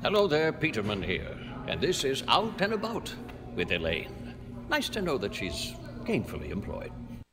Hello there, Peterman here, and this is Out and About with Elaine. Nice to know that she's gainfully employed.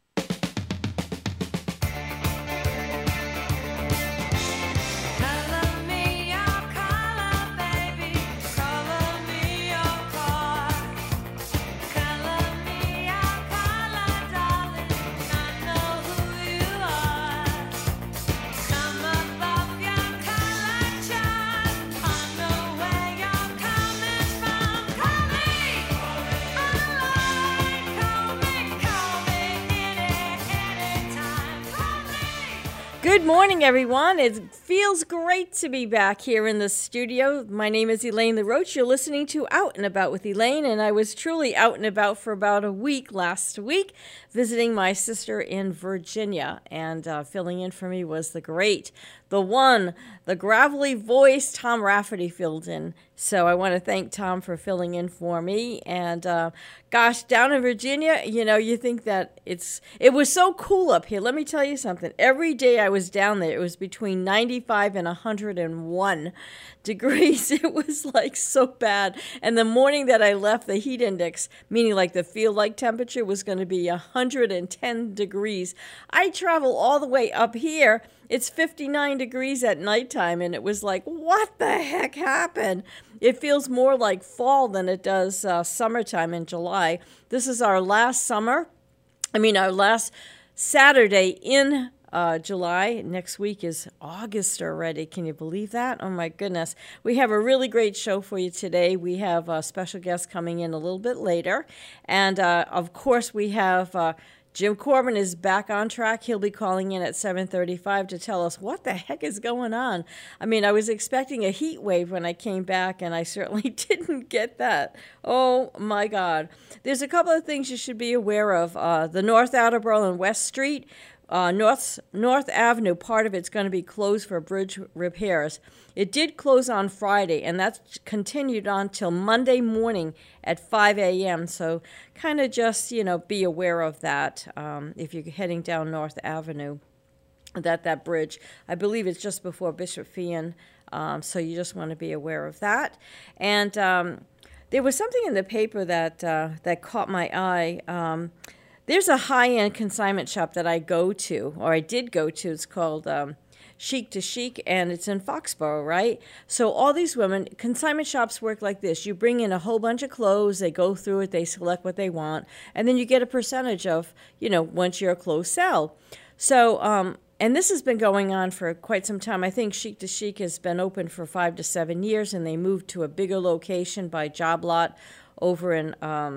Good morning, everyone. It feels great to be back here in the studio. My name is Elaine LaRoche. You're listening to Out and About with Elaine, and I was truly out and about for about a week last week, visiting my sister in Virginia, and filling in for me was the great, the one, the gravelly voice, Tom Rafferty filled in. So I want to thank Tom for filling in for me. And gosh, down in Virginia, you know, you think that it was so cool up here. Let me tell you something. Every day I was down there, it was between 95 and 101 degrees. It was like so bad. And the morning that I left, the heat index, meaning like the feel-like temperature, was going to be 110 degrees. I travel all the way up here. It's 59 degrees at nighttime, and it was like, what the heck happened? It feels more like fall than it does summertime in July. This is our last our last Saturday in July. Next week is August already. Can you believe that? Oh, my goodness. We have a really great show for you today. We have a special guest coming in a little bit later. And, of course, we have Jim Corbin is back on track. He'll be calling in at 7:35 to tell us what the heck is going on. I mean, I was expecting a heat wave when I came back, and I certainly didn't get that. Oh, my God. There's a couple of things you should be aware of. The North Attleboro and West Street, North Avenue, part of it's going to be closed for bridge repairs. It did close on Friday, and that's continued on till Monday morning at 5 a.m., so kind of just, be aware of that if you're heading down North Avenue, that bridge. I believe it's just before Bishop Feehan, so you just want to be aware of that. And there was something in the paper that caught my eye. There's a high-end consignment shop that I go to, or I did go to. It's called Chic to Chic, and it's in Foxborough, right? So all these women, consignment shops work like this. You bring in a whole bunch of clothes, they go through it, they select what they want, and then you get a percentage of, once your clothes sell. So, and this has been going on for quite some time. I think Chic to Chic has been open for 5 to 7 years, and they moved to a bigger location by Job Lot over in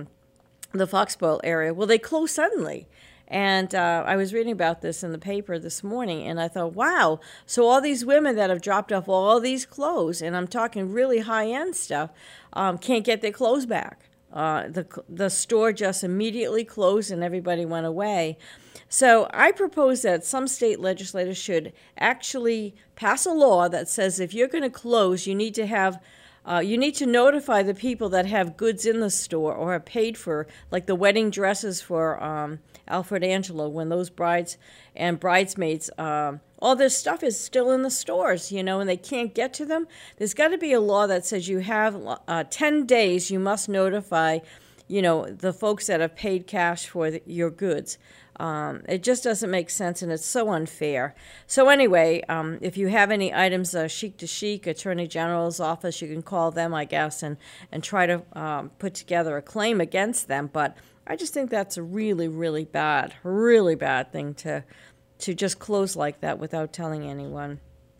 the Foxborough area. Well, they closed suddenly. And I was reading about this in the paper this morning, and I thought, wow, so all these women that have dropped off all these clothes, and I'm talking really high-end stuff, can't get their clothes back. The store just immediately closed and everybody went away. So I propose that some state legislators should actually pass a law that says if you're going to close, you need to have you need to notify the people that have goods in the store or are paid for, like the wedding dresses for Alfred Angelo, when those brides and bridesmaids, all this stuff is still in the stores, and they can't get to them. There's got to be a law that says you have 10 days you must notify, the folks that have paid cash for your goods. It just doesn't make sense, and it's so unfair. So anyway, if you have any items, Chic to Chic, Attorney General's office, you can call them, I guess, and try to put together a claim against them. But I just think that's a really, really bad thing to just close like that without telling anyone.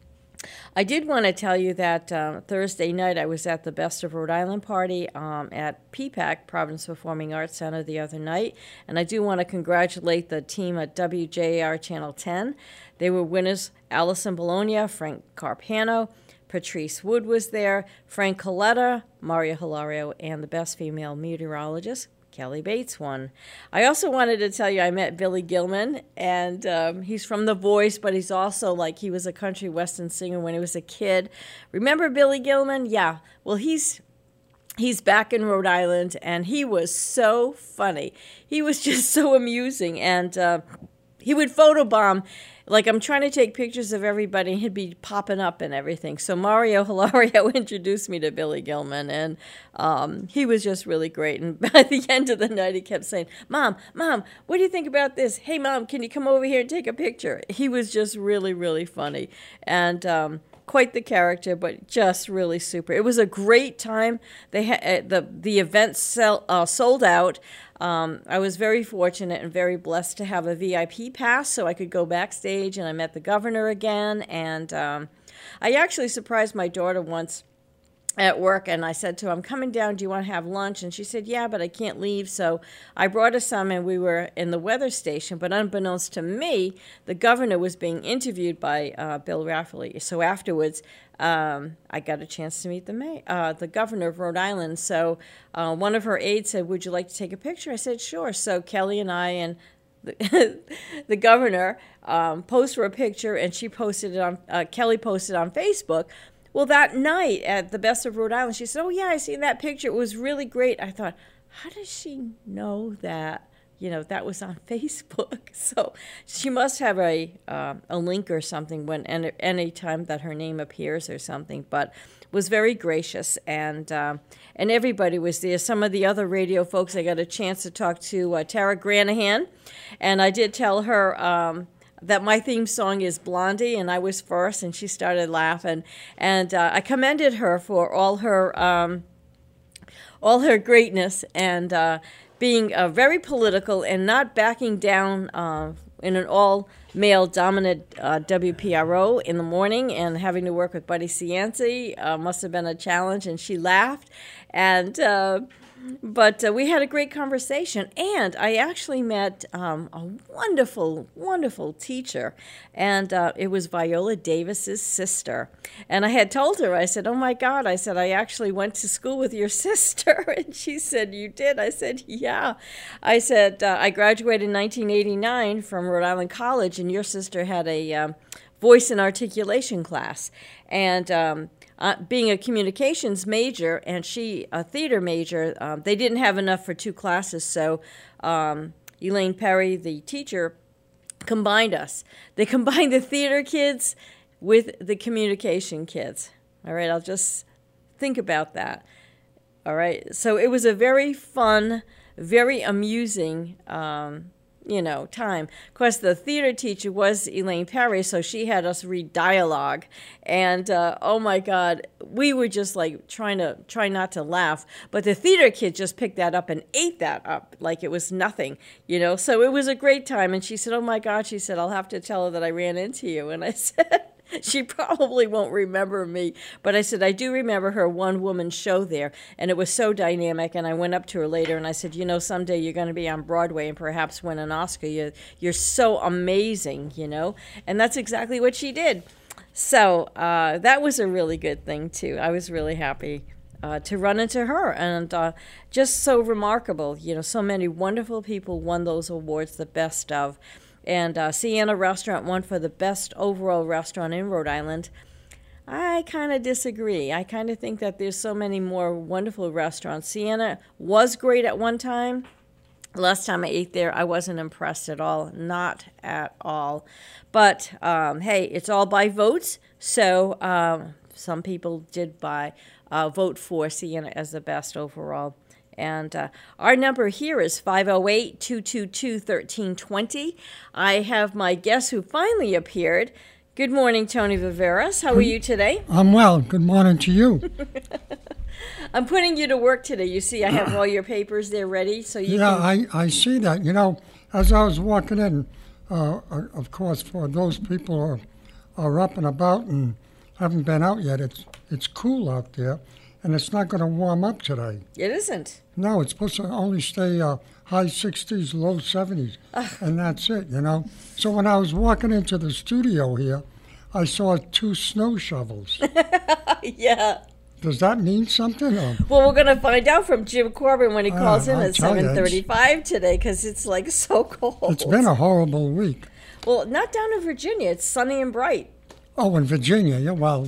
I did want to tell you that Thursday night I was at the Best of Rhode Island party at PPAC, Providence Performing Arts Center, the other night. And I do want to congratulate the team at WJR Channel 10. They were winners: Allison Bologna, Frank Carpano, Patrice Wood was there, Frank Coletta, Maria Hilario, and the Best Female Meteorologist, Kelly Bates won. I also wanted to tell you I met Billy Gilman, and he's from The Voice, but he's also he was a country western singer when he was a kid. Remember Billy Gilman? Yeah. Well, he's back in Rhode Island, and he was so funny. He was just so amusing, and he would photobomb. Like, I'm trying to take pictures of everybody, and he'd be popping up and everything. So Mario Hilario introduced me to Billy Gilman, and he was just really great. And by the end of the night, he kept saying, Mom, what do you think about this? Hey, Mom, can you come over here and take a picture? He was just really, really funny. And quite the character, but just really super. It was a great time. They had the event sold out. I was very fortunate and very blessed to have a VIP pass, so I could go backstage, and I met the governor again. And I actually surprised my daughter once at work, and I said to her, I'm coming down, do you want to have lunch? And she said, yeah, but I can't leave. So I brought her some, and we were in the weather station, but unbeknownst to me, the governor was being interviewed by Bill Rafferty. So afterwards, I got a chance to meet the governor of Rhode Island. So one of her aides said, would you like to take a picture? I said, sure. So Kelly and I and the governor posed for a picture, and she posted it on, Kelly posted on Facebook. Well, that night at the Best of Rhode Island, she said, oh, yeah, I seen that picture. It was really great. I thought, how does she know that, that was on Facebook? So she must have a link or something when any time that her name appears or something, but was very gracious. And everybody was there. Some of the other radio folks, I got a chance to talk to Tara Granahan, and I did tell her that my theme song is Blondie, and I was first, and she started laughing. And I commended her for all her greatness and being very political and not backing down in an all-male dominant WPRO in the morning, and having to work with Buddy Cianci must have been a challenge, and she laughed. And but we had a great conversation, and I actually met a wonderful, wonderful teacher, and it was Viola Davis's sister. And I had told her, I said, oh my God, I said, I actually went to school with your sister. And she said, you did? I said, yeah. I said, I graduated in 1989 from Rhode Island College, and your sister had a voice and articulation class. And being a communications major and she a theater major, they didn't have enough for 2 classes, so Elaine Perry, the teacher, combined us. They combined the theater kids with the communication kids. All right, I'll just think about that. All right, so it was a very fun, very amusing time. Of course, the theater teacher was Elaine Perry, so she had us read dialogue. And, oh my God, we were just like try not to laugh. But the theater kid just picked that up and ate that up like it was nothing, So it was a great time. And she said, oh my God, she said, I'll have to tell her that I ran into you. And I said, she probably won't remember me, but I said, I do remember her one-woman show there, and it was so dynamic, and I went up to her later, and I said, someday you're going to be on Broadway and perhaps win an Oscar. You're so amazing, and that's exactly what she did. So that was a really good thing, too. I was really happy to run into her, and just so remarkable. So many wonderful people won those awards, the best of. And Sienna Restaurant won for the best overall restaurant in Rhode Island. I kind of disagree. I kind of think that there's so many more wonderful restaurants. Sienna was great at one time. Last time I ate there, I wasn't impressed at all. Not at all. But, hey, it's all by votes. So some people did vote for Sienna as the best overall. And our number here is 508-222-1320. I have my guest who finally appeared. Good morning, Tony Viveras. How are you today? I'm well. Good morning to you. I'm putting you to work today. You see, I have all your papers there ready, so you can... I see that. As I was walking in, of course, for those people who are up and about and haven't been out yet, it's cool out there. And it's not going to warm up today. It isn't. No, it's supposed to only stay high 60s, low 70s, and that's it, So when I was walking into the studio here, I saw 2 snow shovels. Yeah. Does that mean something? Or? Well, we're going to find out from Jim Corbin when he calls in at 7:35 today, because it's like so cold. It's been a horrible week. Well, not down in Virginia. It's sunny and bright. Oh, in Virginia, yeah, well...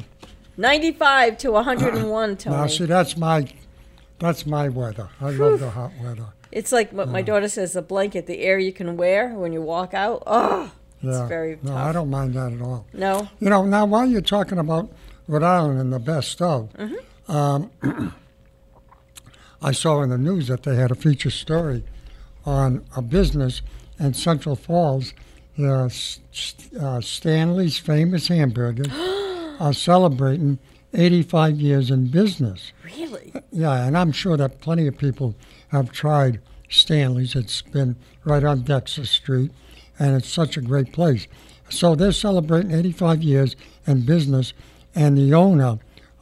95 to 101, Tony. Now, see, that's my weather. I love the hot weather. It's like what my daughter says, a blanket, the air you can wear when you walk out. Oh, it's very tough. No, I don't mind that at all. No? You know, now while you're talking about Rhode Island and the best of, I saw in the news that they had a feature story on a business in Central Falls. Stanley's famous hamburgers are celebrating 85 years in business. Really? Yeah, and I'm sure that plenty of people have tried Stanley's. It's been right on Dexter Street, and it's such a great place. So they're celebrating 85 years in business, and the owner,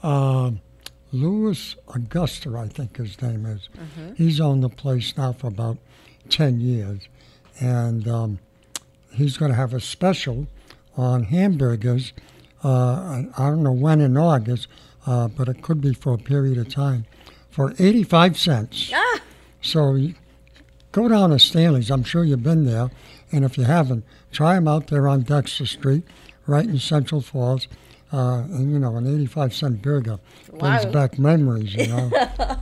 Louis Augusta, I think his name is, he's owned the place now for about 10 years, and he's going to have a special on hamburgers. I don't know when in August, but it could be for a period of time, for 85 cents. Ah! So go down to Stanley's. I'm sure you've been there. And if you haven't, try them out there on Dexter Street, right in Central Falls. And, you know, an 85-cent burger brings back memories, you know.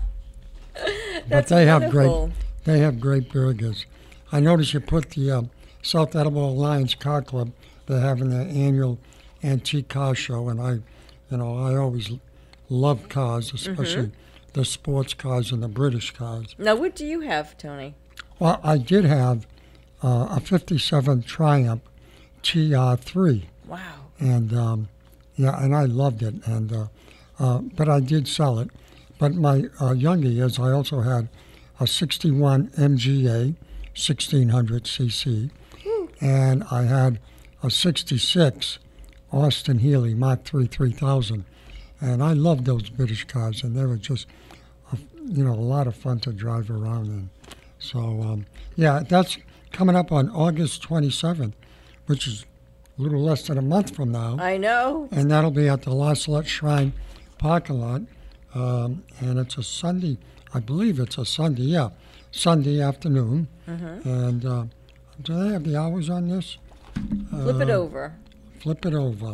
But they wonderful. have great burgers. I noticed you put the South Attleboro Lions Car Club. They're having their annual antique car show, and I always love cars, especially the sports cars and the British cars. Now, what do you have, Tony? Well, I did have a 57 Triumph TR3. Wow. And, and I loved it. And but I did sell it. But my younger years, I also had a 61 MGA, 1600 cc. And I had a 66 Austin Healey Mark III 3000. And I loved those British cars, and they were just, a lot of fun to drive around in. So, that's coming up on August 27th, which is a little less than a month from now. I know. And that'll be at the La Salette Shrine parking lot. And it's a Sunday, I believe it's a Sunday, Sunday afternoon. And do they have the hours on this? Flip it over. Flip it over.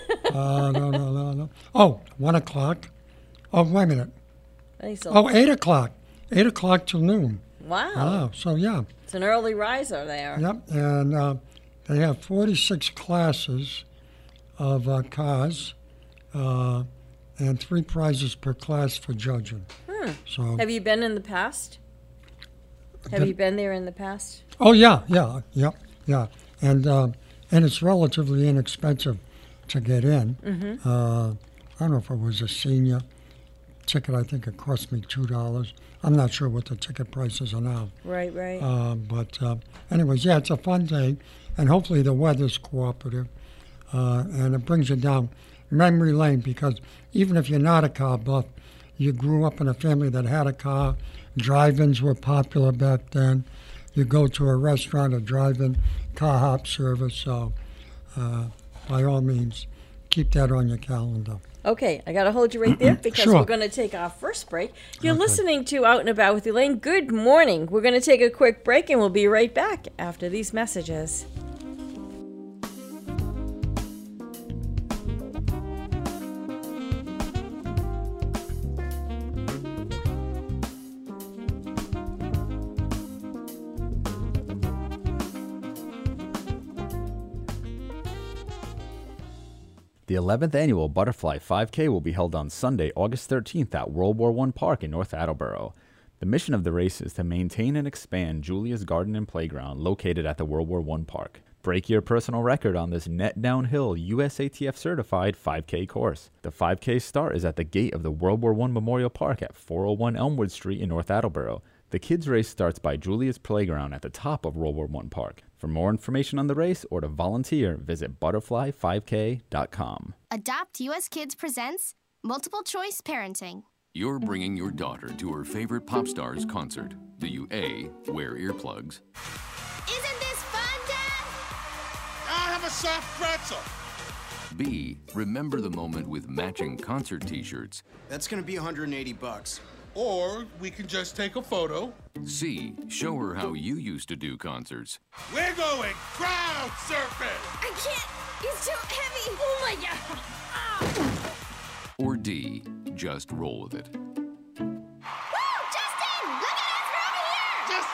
No. Oh, 1 o'clock. Oh, wait a minute. I think so. Oh, 8 o'clock. 8 o'clock till noon. Wow. Oh, so yeah. It's an early riser there. Yep, and they have 46 classes of cars and 3 prizes per class for judging. So, have you been in the past? Have you been there in the past? Oh, yeah. And it's relatively inexpensive to get in. I don't know if it was a senior ticket. I think it cost me $2. I'm not sure what the ticket prices are now. Right. But anyways, it's a fun day, and hopefully the weather's cooperative, and it brings you down memory lane, because even if you're not a car buff, you grew up in a family that had a car. Drive-ins were popular back then. You go to a restaurant, a drive-in car hop service, so by all means, keep that on your calendar. Okay, I got to hold you right there because we're going to take our first break. You're listening to Out and About with Elaine. Good morning. We're going to take a quick break, and we'll be right back after these messages. The 11th annual Butterfly 5K will be held on Sunday, August 13th at World War I Park in North Attleboro. The mission of the race is to maintain and expand Julia's Garden and Playground located at the World War I Park. Break your personal record on this net downhill USATF certified 5K course. The 5K start is at the gate of the World War I Memorial Park at 401 Elmwood Street in North Attleboro. The kids' race starts by Julia's Playground at the top of World War I Park. For more information on the race or to volunteer, visit butterfly5k.com. Adopt US Kids presents Multiple Choice Parenting. You're bringing your daughter to her favorite pop star's concert. Do you A, wear earplugs? Isn't this fun, Dad? I'll have a soft pretzel. B, remember the moment with matching concert t-shirts? That's gonna be $180. Or we can just take a photo. C, show her how you used to do concerts. We're going crowd surfing. I can't. It's too heavy. Oh, my God. Or D, just roll with it. Woo! Justin! Look at us from here! Just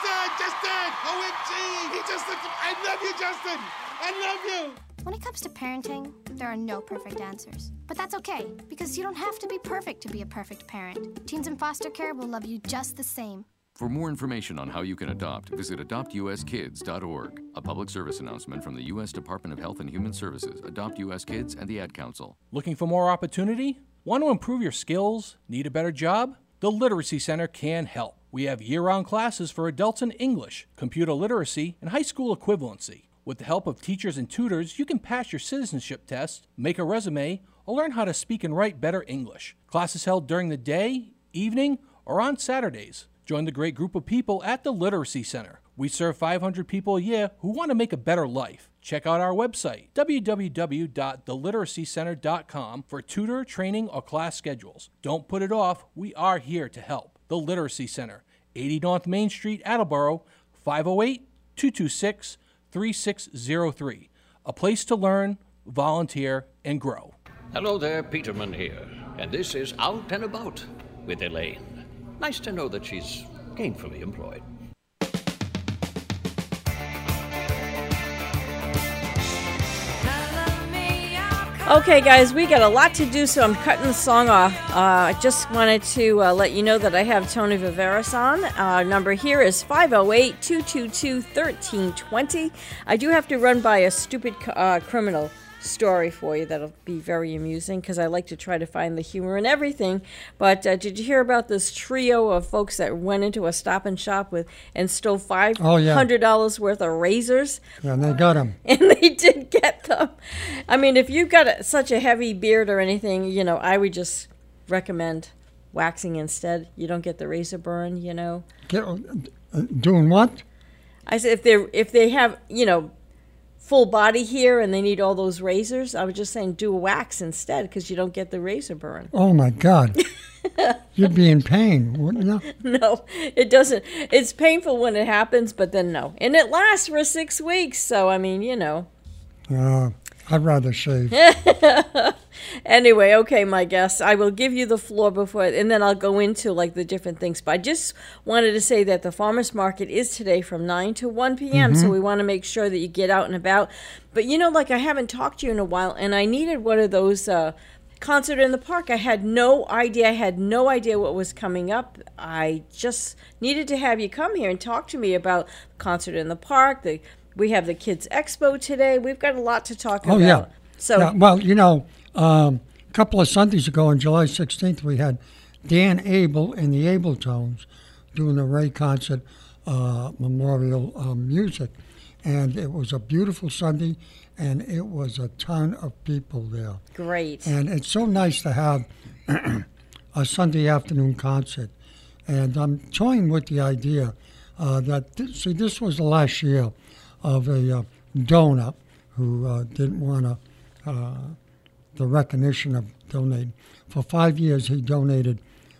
OMG! I love you, Justin! I love you! When it comes to parenting, there are no perfect answers. But that's okay, because you don't have to be perfect to be a perfect parent. Teens in foster care will love you just the same. For more information on how you can adopt, visit adoptuskids.org. A public service announcement from the U.S. Department of Health and Human Services, Adopt U.S. Kids, and the Ad Council. Looking for more opportunity? Want to improve your skills? Need a better job? The Literacy Center can help. We have year-round classes for adults in English, computer literacy, and high school equivalency. With the help of teachers and tutors, you can pass your citizenship test, make a resume, or learn how to speak and write better English. Classes held during the day, evening, or on Saturdays. Join the great group of people at the Literacy Center. We serve 500 people a year who want to make a better life. Check out our website, www.theliteracycenter.com, for tutor, training, or class schedules. Don't put it off. We are here to help. The Literacy Center, 80 North Main Street, Attleboro, 508-226-3603. A place to learn, volunteer, and grow. Hello there, Peterman here, and this is Out and About with Elaine. Nice to know that she's gainfully employed. Okay, guys, we got a lot to do, so I'm cutting the song off. I just wanted to let you know that I have Tony Viveris on. Our number here is 508-222-1320. I do have to run by a stupid criminal story for you that'll be very amusing, because I like to try to find the humor in everything. But did you hear about this trio of folks that went into a Stop and Shop and stole $500 worth of razors? Yeah, and they got them. And they did get them. I mean, if you've got such a heavy beard or anything, I would just recommend waxing instead. You don't get the razor burn, Doing what? I said if they have, full body here and they need all those razors, I was just saying do a wax instead, because you don't get the razor burn. Oh my God. You'd be in pain, wouldn't you? No, it doesn't. It's painful when it happens, but then no. And it lasts for 6 weeks, so I mean, I'd rather shave. Anyway, okay, my guests, I will give you the floor before, and then I'll go into the different things. But I just wanted to say that the farmers market is today from 9 to 1 p.m., so we want to make sure that you get out and about. But I haven't talked to you in a while, and I needed one of those concert in the park. I had no idea what was coming up. I just needed to have you come here and talk to me about concert in the park. We have the Kids Expo today. We've got a lot to talk about. Yeah. So, yeah, well, a couple of Sundays ago on July 16th, we had Dan Abel and the Abletones doing the Ray Concert Memorial Music. And it was a beautiful Sunday, and it was a ton of people there. Great. And it's so nice to have a Sunday afternoon concert. And I'm toying with the idea this was the last year of a donor who didn't want the recognition of donating. For 5 years, he donated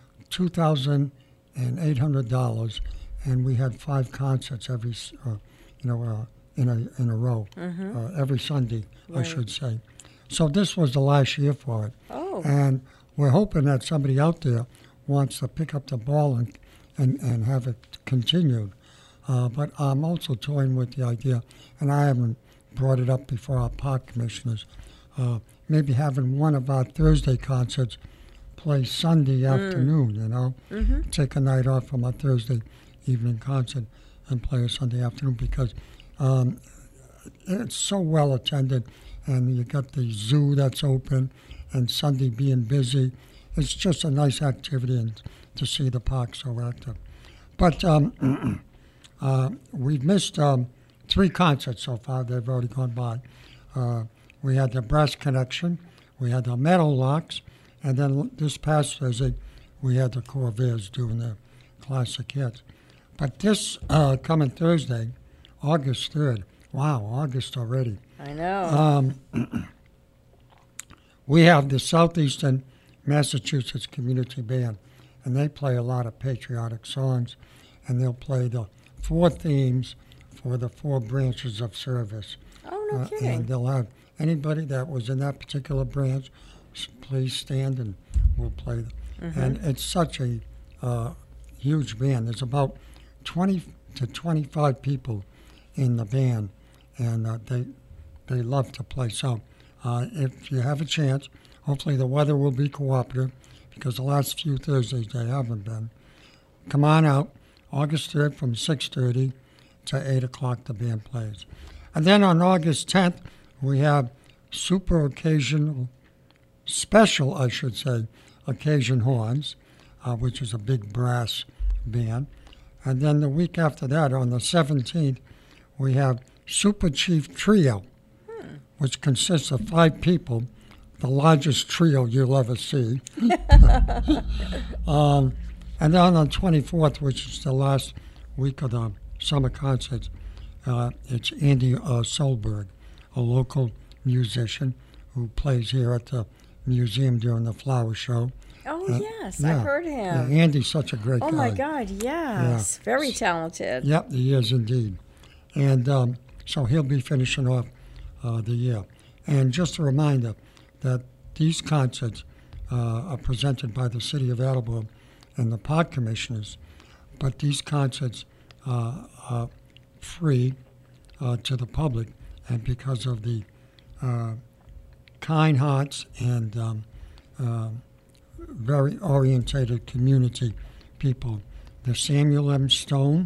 $2,800, and we had 5 concerts every, in a row, every Sunday, right. I should say. So this was the last year for it. Oh. And we're hoping that somebody out there wants to pick up the ball and have it continued. But I'm also toying with the idea, and I haven't brought it up before our park commissioners, maybe having one of our Thursday concerts play Sunday afternoon, Take a night off from our Thursday evening concert and play a Sunday afternoon, because it's so well attended, and you got the zoo that's open, and Sunday being busy. It's just a nice activity, and to see the park so active. But we've missed 3 concerts so far. They've already gone by. We had the Brass Connection, we had the Meadowlarks, and then this past Thursday, we had the Corvairs doing their classic hits. But this coming Thursday, August 3rd, wow, August already. I know. We have the Southeastern Massachusetts Community Band, and they play a lot of patriotic songs, and they'll play the 4 themes for the 4 branches of service. Oh, no kidding. And they'll have anybody that was in that particular branch, please stand and we'll play them. And it's such a huge band. There's about 20 to 25 people in the band, and they love to play. So if you have a chance, hopefully the weather will be cooperative, because the last few Thursdays they haven't been. Come on out, August 3rd from 6:30 to 8 o'clock the band plays. And then on August 10th, we have special, Occasion Horns, which is a big brass band. And then the week after that, on the 17th, we have Super Chief Trio, which consists of 5 people, the largest trio you'll ever see. And then on the 24th, which is the last week of the summer concerts, it's Andy Solberg, a local musician who plays here at the museum during the flower show. Oh, yes, I've heard him. Yeah, Andy's such a great guy. Oh, my God, yes. Yeah. Very talented. Yep, he is indeed. And so he'll be finishing off the year. And just a reminder that these concerts are presented by the City of Attleboro and the Park Commissioners, but these concerts are free to the public, and because of the kind hearts and very orientated community people, the Samuel S. Stone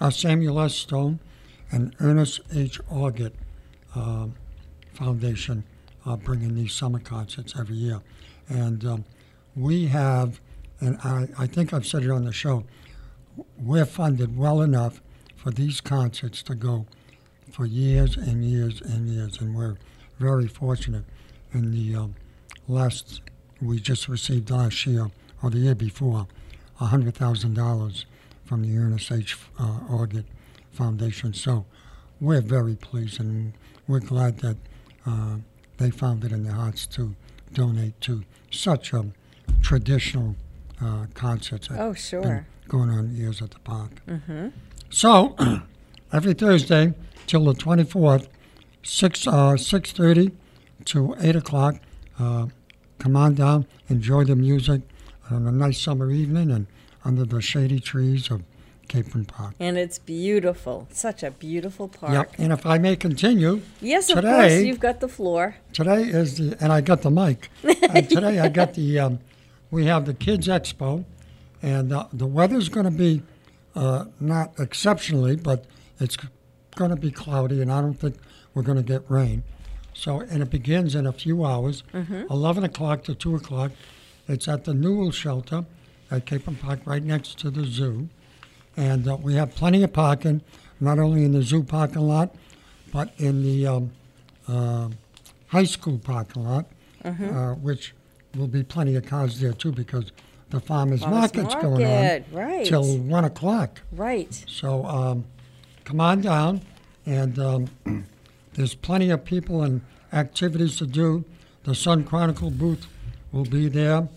and Ernest H. Orgett Foundation are bringing these summer concerts every year. And we have, and I think I've said it on the show, we're funded well enough for these concerts to go for years and years and years, and we're very fortunate. In the we just received last year, or the year before, $100,000 from the Ernest H. Orgett Foundation. So we're very pleased, and we're glad that they found it in their hearts to donate to such a traditional concerts. Oh, sure. Going on years at the park. Mm-hmm. So every Thursday till the 24th, 6:30 to 8 o'clock. Come on down, enjoy the music on a nice summer evening and under the shady trees of Capron Park. And it's beautiful. Such a beautiful park. Yep. And if I may continue. Yes, today, of course, you've got the floor. Today is and I got the mic. And today I got we have the Kids Expo, and the weather's going to be not exceptionally, but it's going to be cloudy, and I don't think we're going to get rain. So, and it begins in a few hours, 11 o'clock to 2 o'clock. It's at the Newell Shelter at Capron Park, right next to the zoo. And we have plenty of parking, not only in the zoo parking lot, but in the high school parking lot, which will be plenty of cars there, too, because the farmers market's going on till 1 o'clock. Right. So come on down, and there's plenty of people and activities to do. The Sun Chronicle booth will be there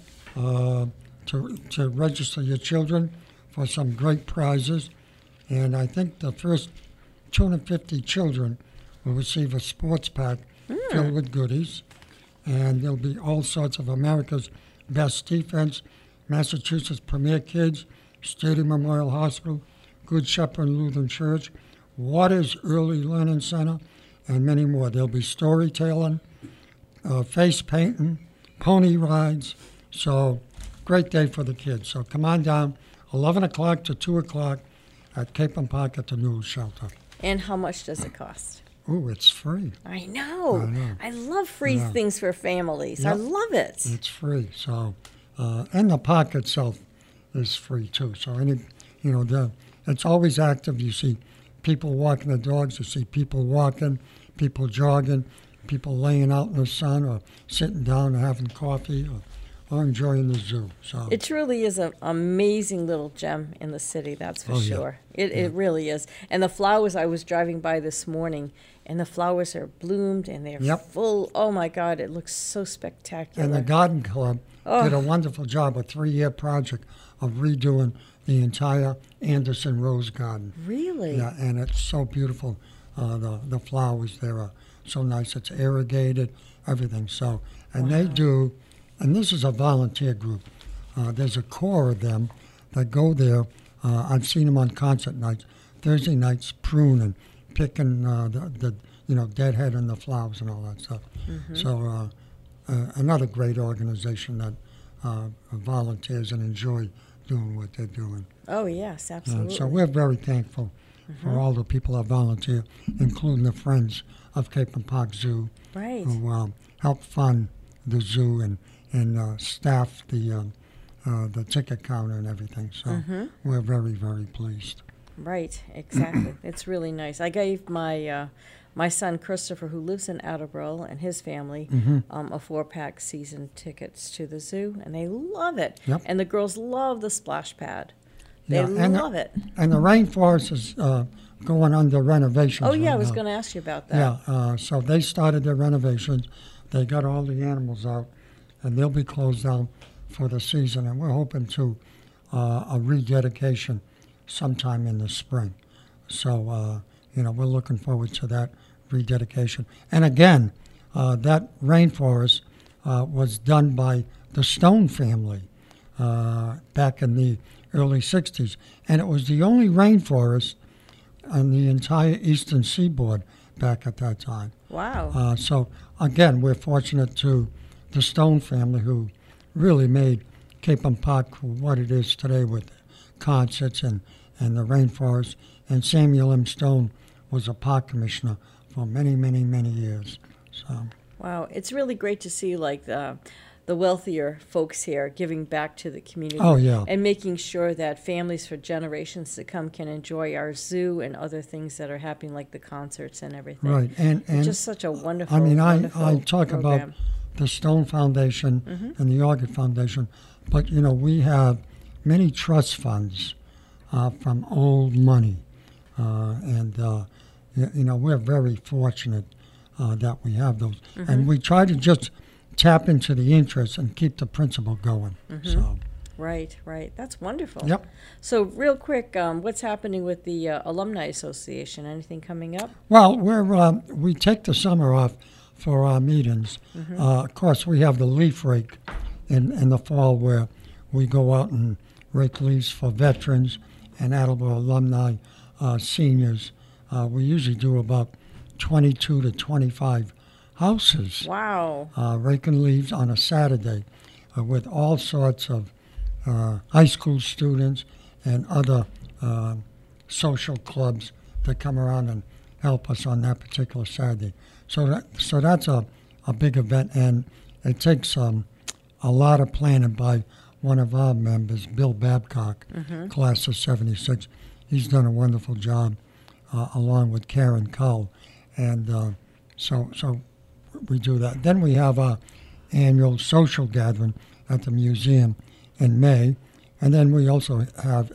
to register your children for some great prizes. And I think the first 250 children will receive a sports pack filled with goodies. And there'll be all sorts of America's Best Defense, Massachusetts Premier Kids, Stadium Memorial Hospital, Good Shepherd Lutheran Church, Waters Early Learning Center, and many more. There'll be storytelling, face painting, pony rides. So great day for the kids. So come on down, 11 o'clock to 2 o'clock at Capron Park at the Newell Shelter. And how much does it cost? Oh, it's free. I know. I love free things for families. Yep. I love it. It's free. So, and the park itself is free too. So it's always active. You see people walking the dogs. You see people walking, people jogging, people laying out in the sun or sitting down and having coffee or enjoying the zoo. So it truly is an amazing little gem in the city, that's for sure. Yeah. It really is. And the flowers, I was driving by this morning, and the flowers are bloomed and they're full. Oh, my God, it looks so spectacular. And the Garden Club did a wonderful job, a 3-year project of redoing the entire Anderson Rose Garden. Really? Yeah, and it's so beautiful. The flowers there are so nice. It's irrigated, everything. So, and they do, and this is a volunteer group. There's a core of them that go there. I've seen them on concert nights Thursday nights pruning, picking the deadhead and the flowers and all that stuff. Mm-hmm. So another great organization that volunteers and enjoy doing what they're doing. Oh, yes, absolutely. So we're very thankful for all the people that volunteer, including the Friends of Cape and Park Zoo, Right. who help fund the zoo and staff the ticket counter and everything. So we're very, very pleased. Right, exactly. It's really nice. I gave my my son Christopher, who lives in Attleboro, and his family a 4-pack season tickets to the zoo, and they love it. Yep. And the girls love the splash pad. They and love it. And the rainforest is going under renovations. Oh, yeah, right I was now. going to ask you about that. Yeah, so they started their renovations. They got all the animals out, and they'll be closed down for the season. And we're hoping to a rededication sometime in the spring. So, we're looking forward to that rededication. And again, that rainforest was done by the Stone family back in the early 60s. And it was the only rainforest on the entire eastern seaboard back at that time. Wow. So, again, we're fortunate to the Stone family, who really made Cape and Park what it is today with concerts and the rainforest. And Samuel M. Stone was a park commissioner for many, many, many years. So. Wow. It's really great to see, like, the wealthier folks here giving back to the community. Oh, yeah. And making sure that families for generations to come can enjoy our zoo and other things that are happening, like the concerts and everything. Right. And it's just such a wonderful, I wonderful talk program. about the Stone Foundation and the Orchid Foundation, but, we have many trust funds from old money. We're very fortunate that we have those. And we try to just tap into the interest and keep the principle going. So. Right. That's wonderful. Yep. So real quick, what's happening with the Alumni Association? Anything coming up? Well, we take the summer off for our meetings. Of course, we have the leaf rake in the fall, where we go out and rake leaves for veterans and Attleboro alumni, seniors. We usually do about 22 to 25 houses. Wow. Raking leaves on a Saturday with all sorts of high school students and other social clubs that come around and help us on that particular Saturday. So that's a big event, and it takes a lot of planning by one of our members, Bill Babcock, class of 76. He's done a wonderful job along with Karen Cull, and so we do that. Then we have our annual social gathering at the museum in May, and then we also have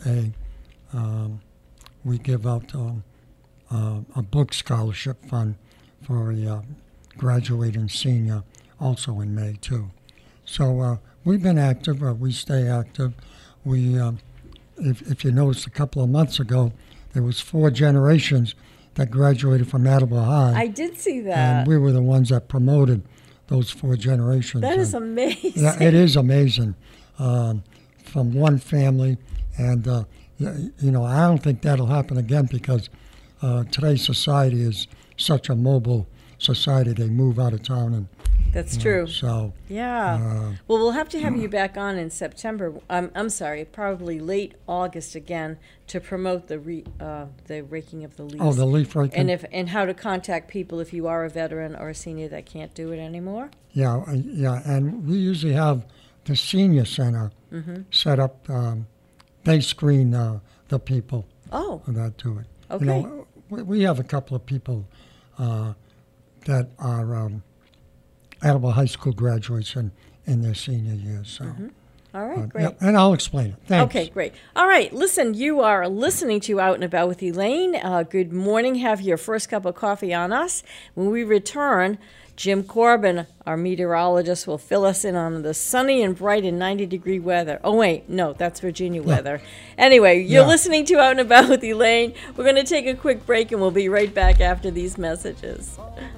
we give out a book scholarship fund for a graduating senior, also in May too. So we've been active. We stay active. We, if you noticed, a couple of months ago, there was 4 generations that graduated from Attleboro High. I did see that. And we were the ones that promoted those 4 generations. That is amazing. Yeah, it is amazing. From one family, and I don't think that'll happen again, because today's society is such a mobile society. They move out of town, and that's true. So yeah. Well, we'll have to have you back on in September. I'm sorry, probably late August again, to promote the raking of the leaves. Oh, the leaf raking. And how to contact people if you are a veteran or a senior that can't do it anymore. Yeah, and we usually have the senior center set up. They screen the people that do it. Okay. We have a couple of people that are Attleboro High School graduates in their senior years. So. All right, great. Yeah, and I'll explain it. Thanks. Okay, great. All right, listen, you are listening to Out and About with Elaine. Good morning. Have your first cup of coffee on us. When we return, Jim Corbin, our meteorologist, will fill us in on the sunny and bright and 90-degree weather. Oh, wait, no, that's Virginia weather. Anyway, you're listening to Out and About with Elaine. We're going to take a quick break, and we'll be right back after these messages.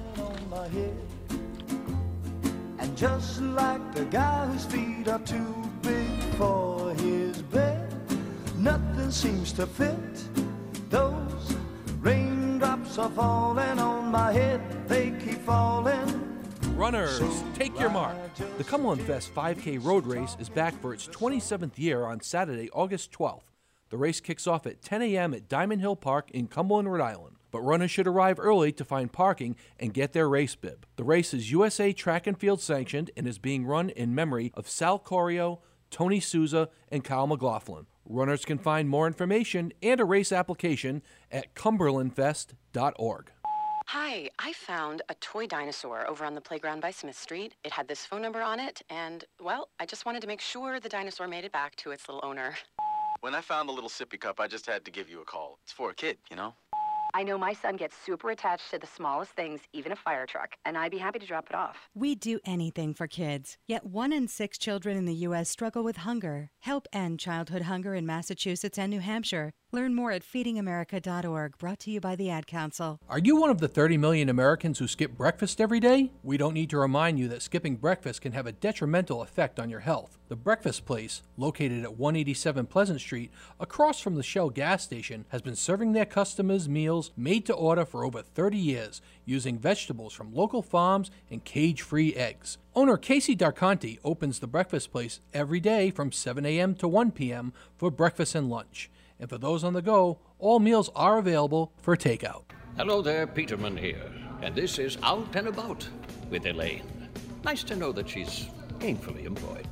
And just like the guy whose feet are too big for his bed, nothing seems to fit. Those raindrops are falling on my head, they keep falling. Runners, take your mark. The Cumberland Fest 5K road race is back for its 27th year on Saturday, August 12th. The race kicks off at 10 a.m. at Diamond Hill Park in Cumberland, Rhode Island. But runners should arrive early to find parking and get their race bib. The race is USA Track and Field sanctioned and is being run in memory of Sal Corio, Tony Souza, and Kyle McLaughlin. Runners can find more information and a race application at cumberlandfest.org. Hi, I found a toy dinosaur over on the playground by Smith Street. It had this phone number on it, and, well, I just wanted to make sure the dinosaur made it back to its little owner. When I found the little sippy cup, I just had to give you a call. It's for a kid, you know? I know my son gets super attached to the smallest things, even a fire truck, and I'd be happy to drop it off. We'd do anything for kids, yet 1 in 6 children in the U.S. struggle with hunger. Help end childhood hunger in Massachusetts and New Hampshire. Learn more at feedingamerica.org, brought to you by the Ad Council. Are you one of the 30 million Americans who skip breakfast every day? We don't need to remind you that skipping breakfast can have a detrimental effect on your health. The Breakfast Place, located at 187 Pleasant Street, across from the Shell gas station, has been serving their customers meals made to order for over 30 years, using vegetables from local farms and cage-free eggs. Owner Casey Darconti opens the Breakfast Place every day from 7 a.m. to 1 p.m. for breakfast and lunch. And for those on the go, all meals are available for takeout. Hello there, Peterman here, and this is Out and About with Elaine. Nice to know that she's gainfully employed.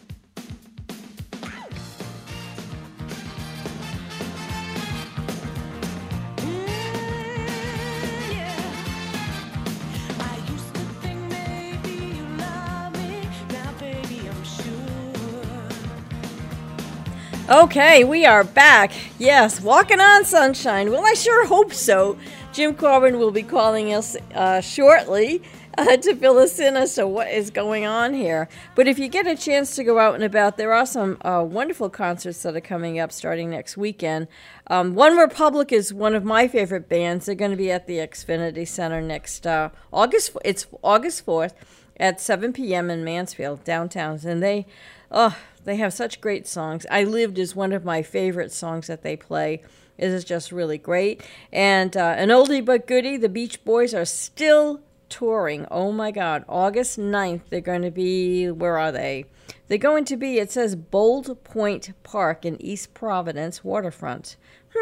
Okay, we are back. Yes, walking on sunshine. Well, I sure hope so. Jim Corbin will be calling us shortly to fill us in as to what is going on here. But if you get a chance to go out and about, there are some wonderful concerts that are coming up starting next weekend. One Republic is one of my favorite bands. They're going to be at the Xfinity Center next August. It's August 4th at 7 p.m. in Mansfield, downtown. And they have such great songs. I Lived is one of my favorite songs that they play. It is just really great. And an oldie but goodie, the Beach Boys are still touring. Oh my God. August 9th, they're going to be, where are they? They're going to be, it says Bold Point Park in East Providence waterfront.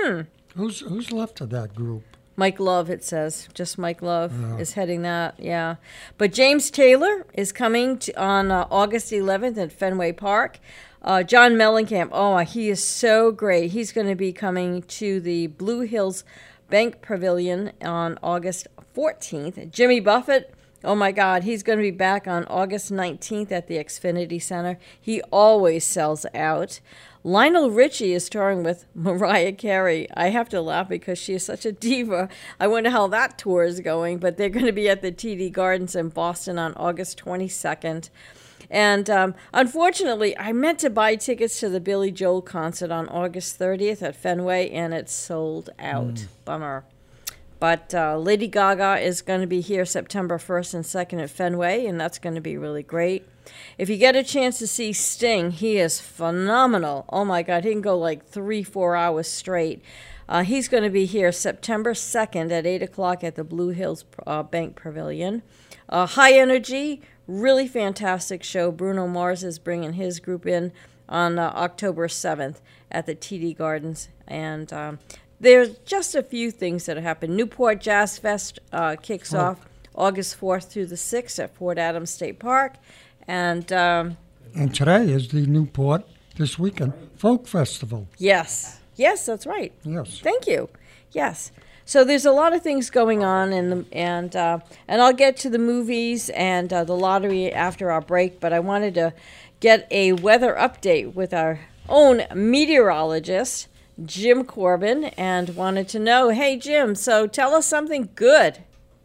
Who's left of that group? Mike Love, it says. Just Mike Love is heading that, yeah. But James Taylor is coming on August 11th at Fenway Park. John Mellencamp, he is so great. He's going to be coming to the Blue Hills Bank Pavilion on August 14th. Jimmy Buffett, oh my God, he's going to be back on August 19th at the Xfinity Center. He always sells out. Lionel Richie is touring with Mariah Carey. I have to laugh because she is such a diva. I wonder how that tour is going, but they're going to be at the TD Gardens in Boston on August 22nd. And unfortunately, I meant to buy tickets to the Billy Joel concert on August 30th at Fenway, and it's sold out. Bummer. But Lady Gaga is going to be here September 1st and 2nd at Fenway, and that's going to be really great. If you get a chance to see Sting, he is phenomenal. Oh, my God, he can go like 3-4 hours straight. He's going to be here September 2nd at 8 o'clock at the Blue Hills Bank Pavilion. High Energy, really fantastic show. Bruno Mars is bringing his group in on October 7th at the TD Gardens. And there's just a few things that have happened. Newport Jazz Fest kicks off August 4th through the 6th at Fort Adams State Park. And today is the Newport, this weekend, Folk Festival. Yes, that's right. Yes. Thank you. Yes. So there's a lot of things going on, and I'll get to the movies and the lottery after our break, but I wanted to get a weather update with our own meteorologist, Jim Corbin, and wanted to know, hey, Jim, so tell us something good.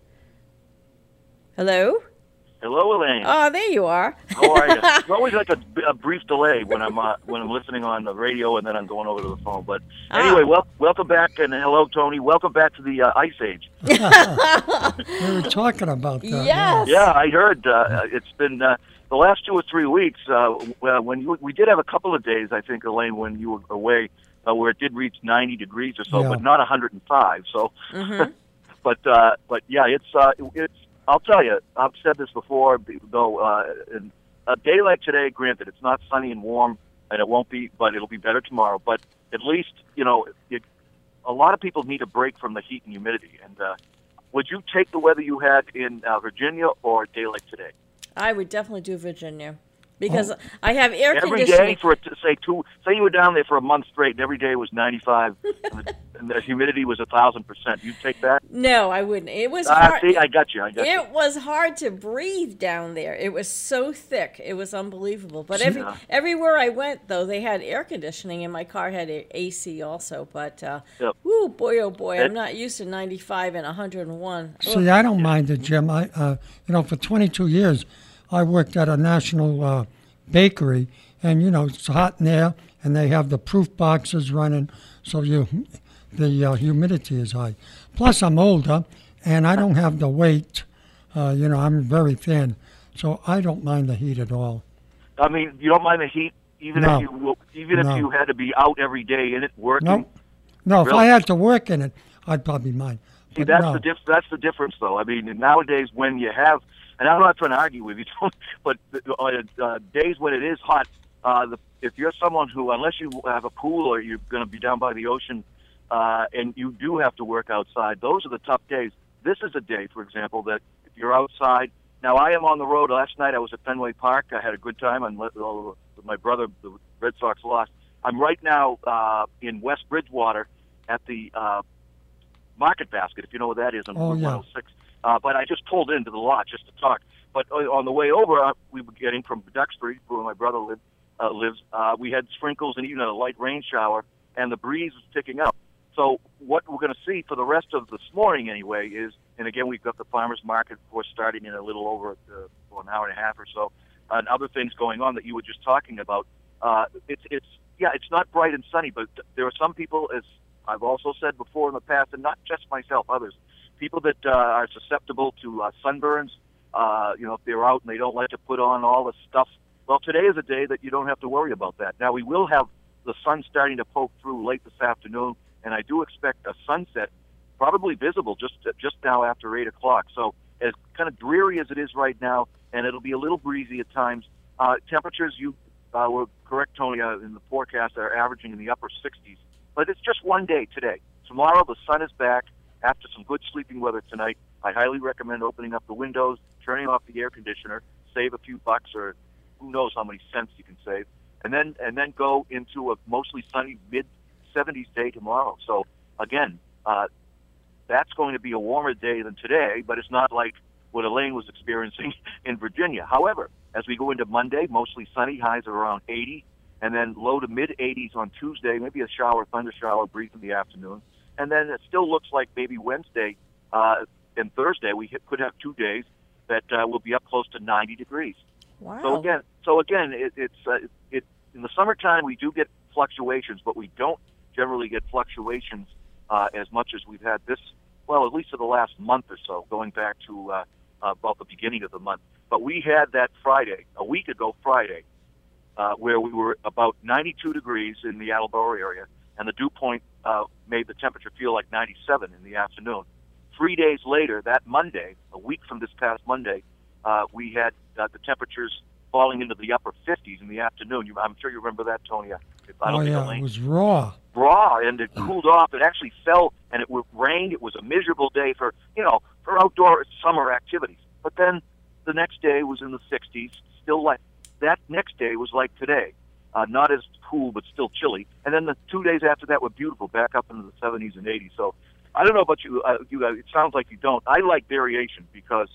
Hello? Hello, Elaine. Oh, there you are. How are you? It's always like a brief delay when I'm listening on the radio and then I'm going over to the phone. But anyway, welcome back, and hello, Tony. Welcome back to the Ice Age. We were talking about that. Yes. Yeah, I heard. It's been the last 2 or 3 weeks, we did have a couple of days, I think, Elaine, when you were away, where it did reach 90 degrees or so, but not 105. So, but yeah, it's. I'll tell you, I've said this before, though. A day like today, granted, it's not sunny and warm, and it won't be, but it'll be better tomorrow. But at least, a lot of people need a break from the heat and humidity. And would you take the weather you had in Virginia or a day like today? I would definitely do Virginia. Because I have air every conditioning. Every day say you were down there for a month straight, and every day was 95, and the humidity was 1,000%. You'd take that? No, I wouldn't. It was hard. See, I got you. It was hard to breathe down there. It was so thick. It was unbelievable. But everywhere I went, though, they had air conditioning, and my car had AC also. But, whoo, boy, oh boy, I'm not used to 95 and 101. See, I don't mind it, Jim. For 22 years, I worked at a national bakery, and it's hot in there, and they have the proof boxes running, so the humidity is high. Plus, I'm older, and I don't have the weight. I'm very thin, so I don't mind the heat at all. I mean, you don't mind the heat, even if you had to be out every day in it working. No, if I had to work in it, I'd probably mind. See, that's the difference, though. I mean, nowadays when you have. And I'm not trying to argue with you, but days when it is hot, if you're someone who, unless you have a pool or you're going to be down by the ocean, and you do have to work outside, those are the tough days. This is a day, for example, that if you're outside. Now, I am on the road. Last night I was at Fenway Park. I had a good time with my brother. The Red Sox lost. I'm right now in West Bridgewater at the Market Basket, if you know what that is, on Route 106. But I just pulled into the lot just to talk. But on the way over, we were getting from Duxbury, where my brother lives. We had sprinkles and even a light rain shower, and the breeze was picking up. So what we're going to see for the rest of this morning, anyway, is, and again, we've got the farmers market, of course, starting in a little over an hour and a half or so, and other things going on that you were just talking about. It's not bright and sunny, but there are some people, as I've also said before in the past, and not just myself, others. People that are susceptible to sunburns, if they're out and they don't like to put on all the stuff. Well, today is a day that you don't have to worry about that. Now, we will have the sun starting to poke through late this afternoon, and I do expect a sunset probably visible just now after 8 o'clock. So as kind of dreary as it is right now, and it'll be a little breezy at times, temperatures, you were correct, Tony, in the forecast are averaging in the upper 60s. But it's just one day today. Tomorrow, the sun is back. After some good sleeping weather tonight, I highly recommend opening up the windows, turning off the air conditioner, save a few bucks or who knows how many cents you can save, and then go into a mostly sunny mid-70s day tomorrow. So again, that's going to be a warmer day than today, but it's not like what Elaine was experiencing in Virginia. However, as we go into Monday, mostly sunny, highs are around 80, and then low to mid-80s on Tuesday, maybe a thunder shower, breeze in the afternoon. And then it still looks like maybe Wednesday and Thursday could have 2 days that will be up close to 90 degrees. Wow. So again, it's in the summertime we do get fluctuations, but we don't generally get fluctuations as much as we've had this. Well, at least for the last month or so, going back to about the beginning of the month. But we had that Friday, a week ago Friday, where we were about 92 degrees in the Attleboro area. And the dew point made the temperature feel like 97 in the afternoon. 3 days later, that Monday, a week from this past Monday, we had the temperatures falling into the upper 50s in the afternoon. I'm sure you remember that, Tony. It was raw. And it cooled off. It actually fell, and it rained. It was a miserable day for outdoor summer activities. But then the next day was in the 60s, still like that. Next day was like today. Not as cool, but still chilly. And then the 2 days after that were beautiful, back up into the 70s and 80s. So I don't know about you. It sounds like you don't. I like variation because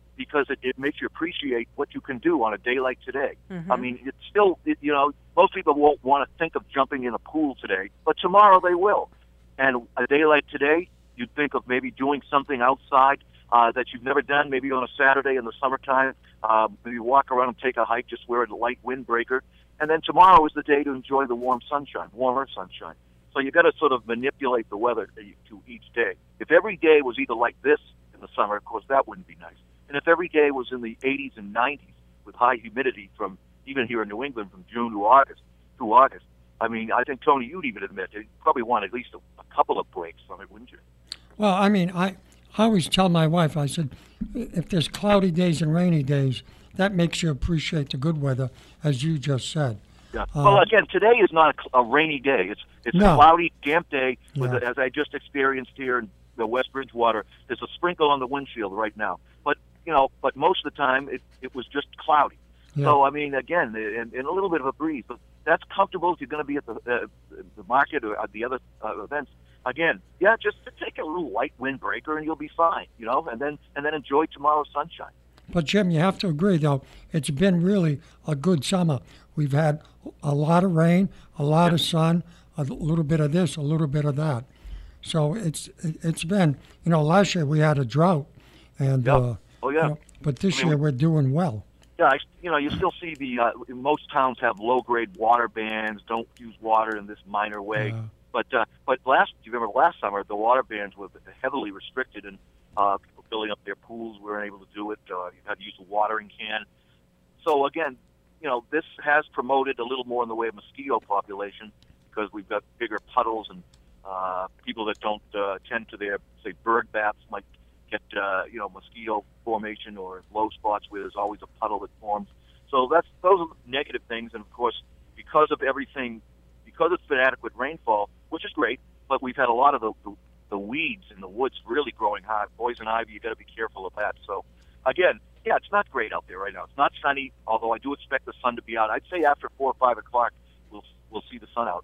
it makes you appreciate what you can do on a day like today. Mm-hmm. I mean, it's still, most people won't want to think of jumping in a pool today, but tomorrow they will. And a day like today, you'd think of maybe doing something outside that you've never done, maybe on a Saturday in the summertime. Maybe walk around and take a hike, just wear a light windbreaker. And then tomorrow is the day to enjoy the warmer sunshine. So you've got to sort of manipulate the weather to each day. If every day was either like this in the summer, of course, that wouldn't be nice. And if every day was in the 80s and 90s with high humidity from even here in New England from June to August through August. I mean, I think, Tony, you'd even admit you probably want at least a couple of breaks from it, wouldn't you? Well, I mean, I always tell my wife, I said, if there's cloudy days and rainy days, that makes you appreciate the good weather, as you just said. Yeah. Well, again, today is not a rainy day. It's No. a cloudy, damp day, with Yeah. as I just experienced here in the West Bridgewater. There's a sprinkle on the windshield right now. But, but most of the time it was just cloudy. Yeah. So, I mean, again, and a little bit of a breeze. But that's comfortable if you're going to be at the market or at the other events. Again, just take a little light windbreaker and you'll be fine, and then enjoy tomorrow's sunshine. But, Jim, you have to agree, though, it's been really a good summer. We've had a lot of rain, a lot of sun, a little bit of this, a little bit of that. So it's been, last year we had a drought. And, but this year we're doing well. Yeah, you still see most towns have low-grade water bans, don't use water in this minor way. Yeah. But you remember last summer, the water bans were heavily restricted, and people filling up their pools weren't able to do it. You had to use a watering can. So again, this has promoted a little more in the way of mosquito population because we've got bigger puddles, and people that don't tend to their, say, bird baths might get mosquito formation or low spots where there's always a puddle that forms. So those are negative things, and of course, because it's been adequate rainfall, which is great, but we've had a lot of the weeds in the woods really growing hard. Poison ivy, you got to be careful of that. So again, it's not great out there right now. It's not sunny, although I do expect the sun to be out. I'd say after 4 or 5 o'clock, we'll see the sun out.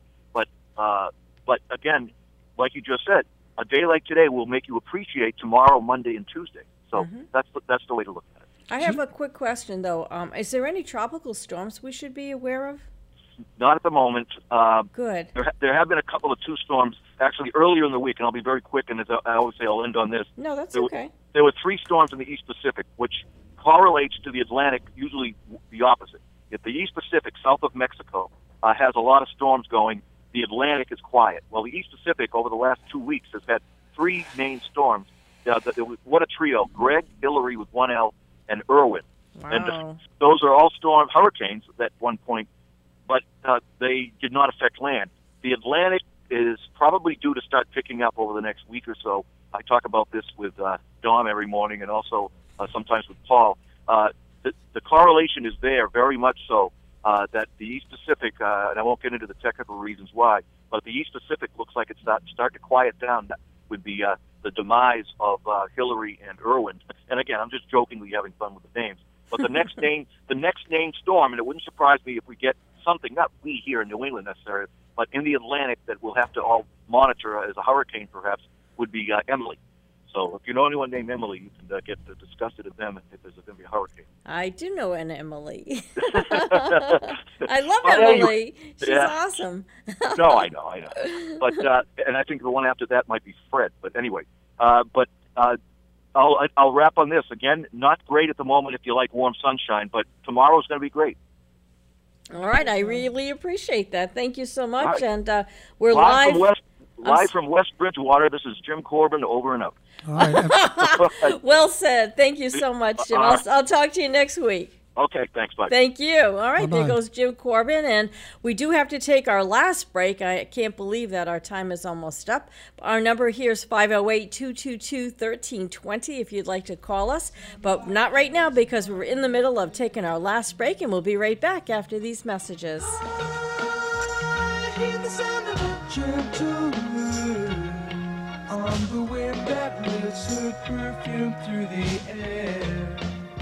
But again, like you just said, a day like today will make you appreciate tomorrow, Monday, and Tuesday. So that's the way to look at it. I have a quick question, though. Is there any tropical storms we should be aware of? Not at the moment. Good. There have been a couple of 2 storms actually earlier in the week, and I'll be very quick, and as I always say, I'll end on this. No, that's okay. There were 3 storms in the East Pacific, which correlates to the Atlantic, usually the opposite. If the East Pacific, south of Mexico, has a lot of storms going, the Atlantic is quiet. Well, the East Pacific, over the last 2 weeks, has had 3 main storms. What a trio. Greg, Hillary with 1 L, and Irwin. Wow. And those are all hurricanes at one point, but they did not affect land. The Atlantic is probably due to start picking up over the next week or so. I talk about this with Dom every morning, and also sometimes with Paul. The correlation is there, very much so, that the East Pacific, and I won't get into the technical reasons why, but the East Pacific looks like it's starting to quiet down with the demise of Hillary and Irwin. And again, I'm just jokingly having fun with the names. But the next named storm, and it wouldn't surprise me if we get something, not we here in New England necessarily, but in the Atlantic that we'll have to all monitor as a hurricane perhaps, would be Emily. So if you know anyone named Emily, you can get discussed with them if there's going to be a hurricane. I do know an Emily. I love Emily. She's awesome. No, I know. But and I think the one after that might be Fred. But anyway, I'll wrap on this. Again, not great at the moment if you like warm sunshine, but tomorrow's going to be great. All right, I really appreciate that. Thank you so much. Right. And we're live from West Bridgewater. This is Jim Corbin, over and out. All right. Well said. Thank you so much, Jim. I'll talk to you next week. Okay, thanks, bye. Thank you. All right, Bye-bye. There goes Jim Corbin, and we do have to take our last break. I can't believe that our time is almost up. Our number here is 508-222-1320 if you'd like to call us, but not right now because we're in the middle of taking our last break, and we'll be right back after these messages. On the wind that lifts her perfume through the air.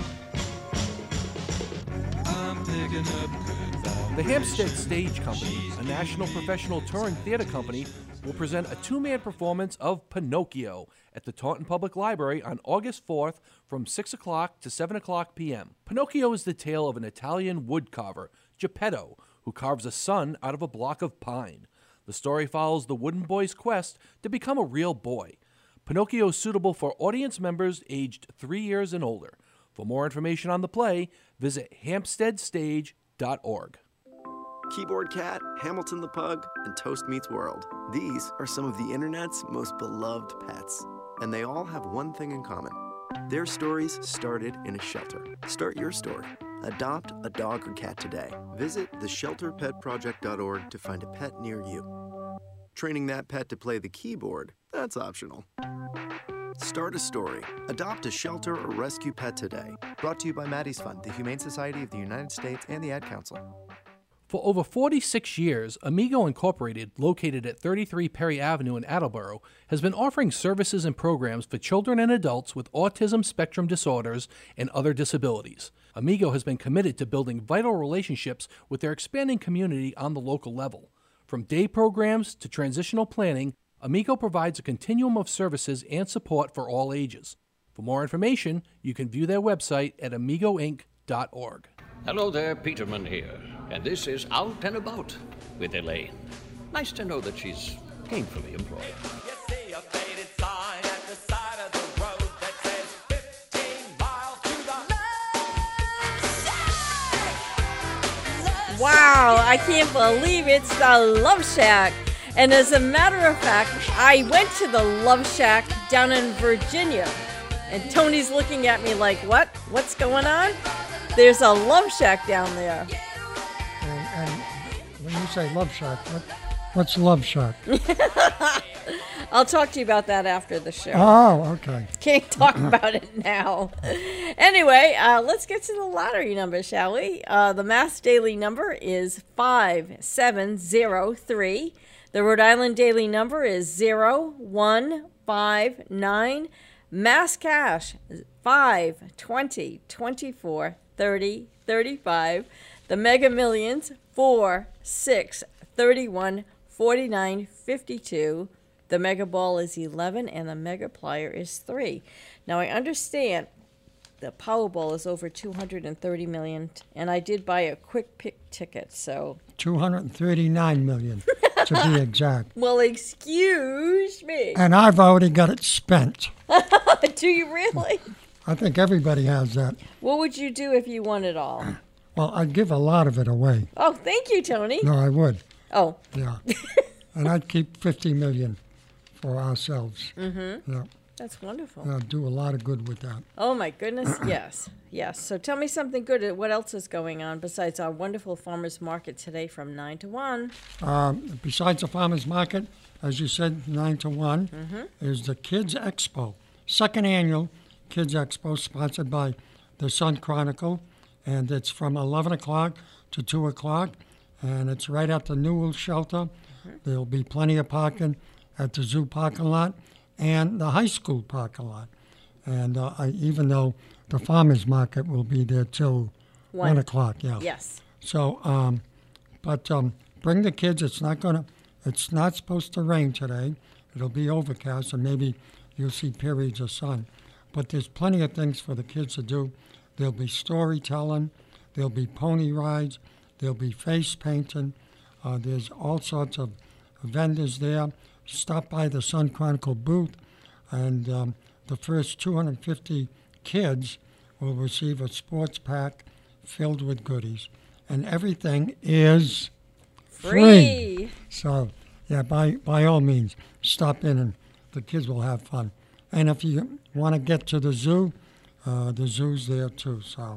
I'm picking up good vibes. The Hampstead Stage Company, a national professional touring theater company, will present a 2-man performance of Pinocchio at the Taunton Public Library on August 4th from 6 o'clock to 7 o'clock p.m. Pinocchio is the tale of an Italian woodcarver, Geppetto, who carves a sun out of a block of pine. The story follows the wooden boy's quest to become a real boy. Pinocchio is suitable for audience members aged 3 years and older. For more information on the play, visit hampsteadstage.org. Keyboard Cat, Hamilton the Pug, and Toast Meets World. These are some of the internet's most beloved pets. And they all have one thing in common. Their stories started in a shelter. Start your story Adopt a dog or cat today. Visit theshelterpetproject.org to find a pet near you. Training that pet to play the keyboard, that's optional. Start a story. Adopt a shelter or rescue pet today. Brought to you by Maddie's Fund, the Humane Society of the United States, and the Ad Council. For over 46 years, Amigo Incorporated, located at 33 Perry Avenue in Attleboro, has been offering services and programs for children and adults with autism spectrum disorders and other disabilities. Amigo has been committed to building vital relationships with their expanding community on the local level. From day programs to transitional planning, Amigo provides a continuum of services and support for all ages. For more information, you can view their website at amigoinc.org. Hello there, Peterman here, and this is Out and About with Elaine. Nice to know that she's gainfully employed. Wow, I can't believe it's the Love Shack. And as a matter of fact, I went to the Love Shack down in Virginia. And Tony's looking at me like, what? What's going on? There's a Love Shack down there. And when you say Love Shack, what's Love Shack? I'll talk to you about that after the show. Oh, okay. Can't talk about it now. Anyway, let's get to the lottery number, shall we? The Mass Daily number is 5703. The Rhode Island Daily number is 0159. Mass Cash 5, 20, 24, 30, 35. The Mega Millions 4, 6, 31, 49, 52. The Mega Ball is 11 and the Mega Plier is 3. Now I understand the Powerball is over 230 million, and I did buy a quick pick ticket, so 239 million to be exact. Well, excuse me. And I've already got it spent. Do you really? I think everybody has that. What would you do if you won it all? Well, I'd give a lot of it away. Oh, thank you, Tony. No, I would. Oh. Yeah. And I'd keep 50 million for ourselves. Mm-hmm. Yeah. That's wonderful. I'll do a lot of good with that. Oh, my goodness, yes. Yes. So tell me something good. What else is going on besides our wonderful farmers market today from 9 to 1? Besides the farmers market, as you said, 9 to 1, is the Kids Expo. Second annual Kids Expo, sponsored by the Sun Chronicle. And it's from 11 o'clock to 2 o'clock. And it's right at the Newell Shelter. There'll be plenty of parking at the zoo parking lot and the high school parking lot. And even though the farmers market will be there till 1 o'clock, yeah. Yes. So, bring the kids. It's not supposed to rain today. It'll be overcast, and maybe you'll see periods of sun. But there's plenty of things for the kids to do. There'll be storytelling. There'll be pony rides. There'll be face painting. There's all sorts of vendors there. Stop by the Sun Chronicle booth, and the first 250 kids will receive a sports pack filled with goodies. And everything is free. So, yeah, by all means, stop in and the kids will have fun. And if you want to get to the zoo's there too. So,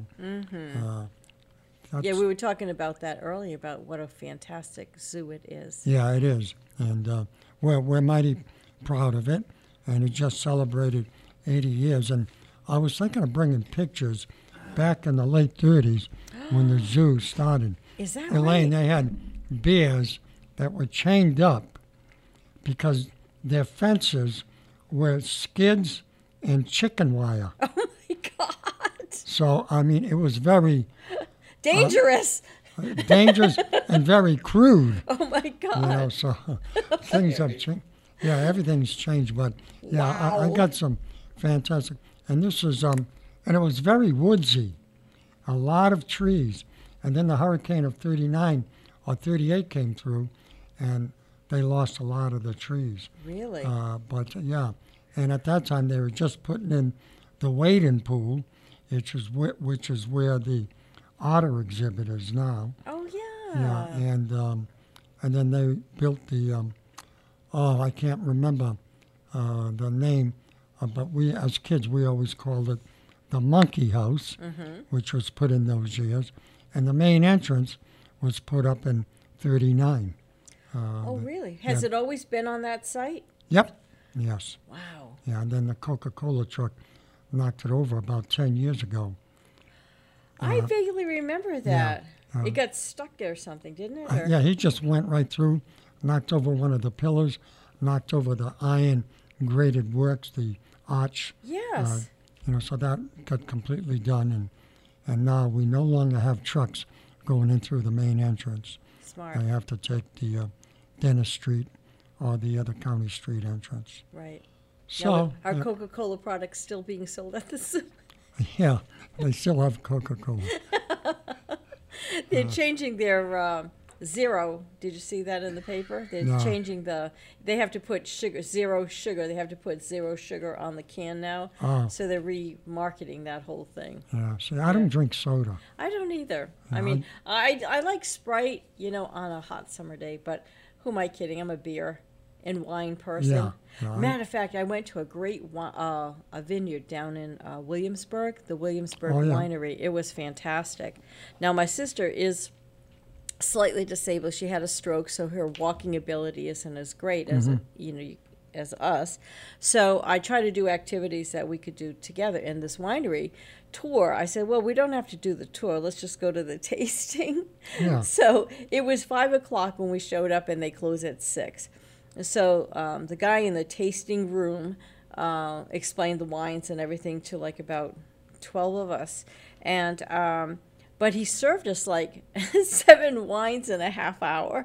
yeah, we were talking about that earlier, about what a fantastic zoo it is. Yeah, it is. And we're mighty proud of it. And it just celebrated 80 years. And I was thinking of bringing pictures back in the late 30s when the zoo started. Is that Elaine, right? they had bears that were chained up because their fences were skids and chicken wire. Oh, my God. So, I mean, it was very... dangerous. Dangerous and very crude. Oh, my God. You know, so things have changed. Yeah, everything's changed. But, yeah, I got some fantastic... And this is... and it was very woodsy. A lot of trees. And then the hurricane of 39 or 38 came through, and they lost a lot of the trees. Really? But, yeah. And at that time, they were just putting in the wading pool, which is where the otter exhibit is now. Oh, yeah. Yeah, and then they built the, I can't remember the name, but we, as kids, we always called it the Monkey House, which was put in those years, and the main entrance was put up in 39. Oh, really? Has it always been on that site? Yep. Yes. Wow. Yeah, and then the Coca-Cola truck knocked it over about 10 years ago. I vaguely remember that. It got stuck there or something, didn't it? Or? Yeah, he just went right through, knocked over one of the pillars, knocked over the iron grated works, the arch. Yes. So that got completely done, and now we no longer have trucks going in through the main entrance. Smart. They have to take the Dennis Street or the other County Street entrance. Right. So now, are Coca-Cola products still being sold at the zoo? Yeah, they still have Coca-Cola. They're changing their zero. Did you see that in the paper? They're changing they have to put zero sugar. They have to put zero sugar on the can now. Oh. So they're remarketing that whole thing. Yeah, see, I don't drink soda. I don't either. No, I mean, I like Sprite, on a hot summer day, but who am I kidding? I'm a beer and wine person. Yeah. Matter of fact, I went to a great a vineyard down in Williamsburg, the Williamsburg Winery. It was fantastic. Now, my sister is slightly disabled. She had a stroke, so her walking ability isn't as great as as us. So I try to do activities that we could do together in this winery tour. I said, well, we don't have to do the tour. Let's just go to the tasting. Yeah. So it was 5 o'clock when we showed up, and they close at 6. So the guy in the tasting room explained the wines and everything to like about 12 of us. And but he served us like 7 wines in a half hour.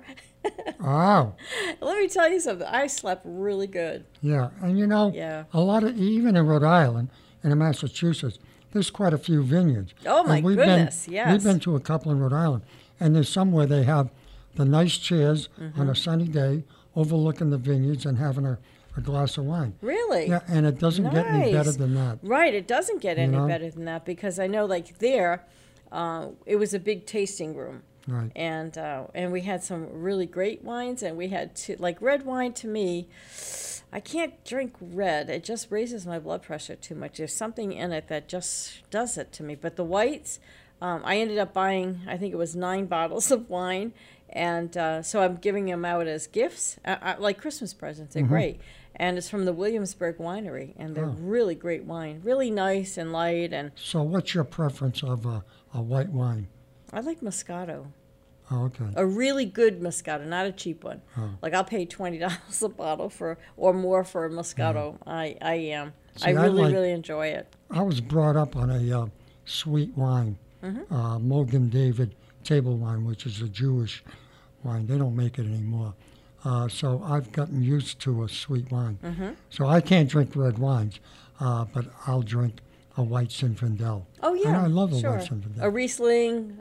Wow. Let me tell you something. I slept really good. Yeah, and a lot of, even in Rhode Island and in Massachusetts, there's quite a few vineyards. Oh, my goodness, yes. We've been to a couple in Rhode Island, and there's some where they have the nice chairs on a sunny day overlooking the vineyards and having a glass of wine. Really? Yeah, and it doesn't get any better than that. Right, it doesn't get any better than that, because I know like there, it was a big tasting room. Right. And we had some really great wines, and we had like red wine. To me, I can't drink red. It just raises my blood pressure too much. There's something in it that just does it to me. But the whites, I ended up buying, I think it was 9 bottles of wine, and so I'm giving them out as gifts, like Christmas presents. They're great. And it's from the Williamsburg Winery, and they're really great wine, really nice and light. And so what's your preference of a white wine? I like Moscato. Oh, okay. A really good Moscato, not a cheap one. Oh. Like I'll pay $20 a bottle or more for a Moscato. I am. See, I really enjoy it. I was brought up on a sweet wine, Mogen David table wine, which is a Jewish wine. They don't make it anymore. So I've gotten used to a sweet wine. So I can't drink red wines, but I'll drink a white Zinfandel. Oh, yeah. And I love a sure. white Zinfandel. A Riesling,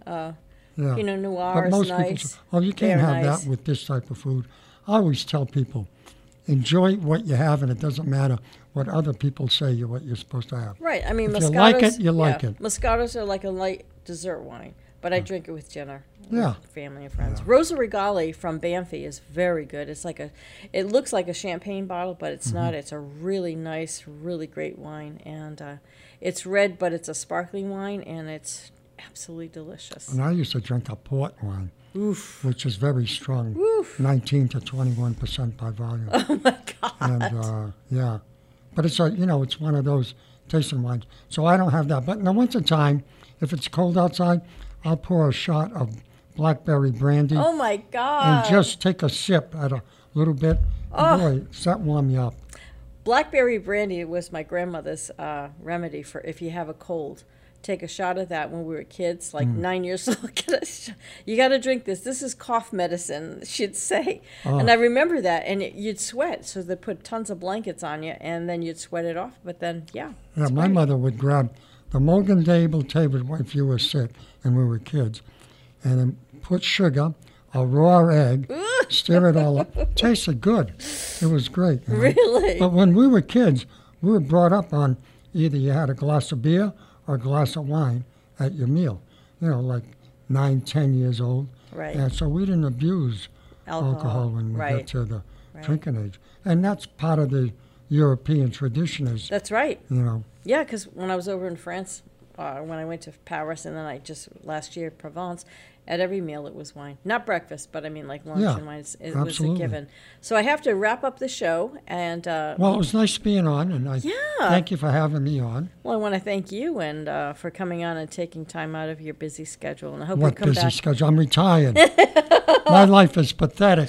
Pinot Noir but most is nice. People say, oh, you can't have that with this type of food. I always tell people, enjoy what you have, and it doesn't matter what other people say what you're supposed to have. Right. I mean, if you like it, you like it. Moscatos are like a light dessert wine, but I drink it with dinner. Yeah. With family and friends. Rosa Regali from Banffy is very good. It's like it looks like a champagne bottle, but it's not. It's a really nice, really great wine, and it's red, but it's a sparkling wine, and it's absolutely delicious. And I used to drink a port wine, which is very strong, 19 to 21% by volume. Oh my God! And but it's it's one of those tasting wines. So I don't have that. But in the wintertime, if it's cold outside, I'll pour a shot of blackberry brandy. Oh my God! And just take a sip at a little bit. Oh. Boy, does that warm you up? Blackberry brandy was my grandmother's remedy for if you have a cold. Take a shot of that when we were kids, like 9 years old. You got to drink this. This is cough medicine, she'd say. Oh. And I remember that. And you'd sweat. So they put tons of blankets on you, and then you'd sweat it off. But then, Yeah, my mother would grab the Mogen David table if you were sick and we were kids, and then put sugar, a raw egg, stir it all up. Tasted good. It was great. Really? But when we were kids, we were brought up on either you had a glass of beer or a glass of wine at your meal, like 9, 10 years old. Right. And so we didn't abuse alcohol when we got to the drinking age. And that's part of the European tradition is. That's right. You know. Yeah, because when I was over in France, when I went to Paris, and then last year, Provence, at every meal it was wine. Not breakfast, but I mean like lunch and wine. It was a given. So I have to wrap up the show. And well, it was nice being on, and I thank you for having me on. Well, I want to thank you and for coming on and taking time out of your busy schedule. And I hope What you come busy back. schedule? I'm retired. My life is pathetic.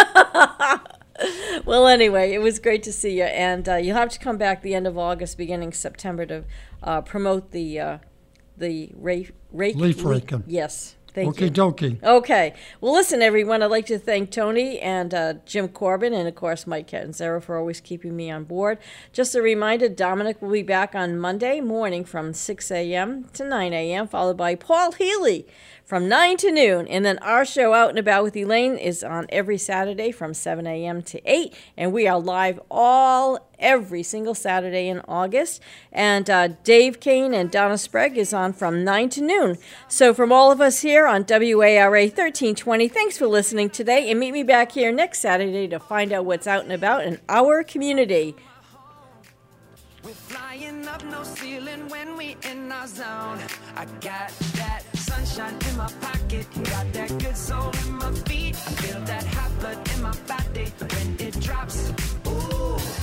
Well, anyway, it was great to see you, and you'll have to come back the end of August, beginning September, to promote the leaf raking. Yes. Thank you. Okie dokie. Okay. Well, listen, everyone, I'd like to thank Tony and Jim Corbin and, of course, Mike Catanzaro for always keeping me on board. Just a reminder, Dominic will be back on Monday morning from 6 a.m. to 9 a.m., followed by Paul Healy from 9 to noon. And then our show, Out and About with Elaine, is on every Saturday from 7 a.m. to 8. And we are live every single Saturday in August. And Dave Kane and Donna Sprague is on from 9 to noon. So from all of us here on WARA 1320, thanks for listening today. And meet me back here next Saturday to find out what's out and about in our community. We're flying up, no ceiling when we in our zone. I got that sunshine in my pocket, got that good soul in my feet. I feel that hot blood in my body when it drops.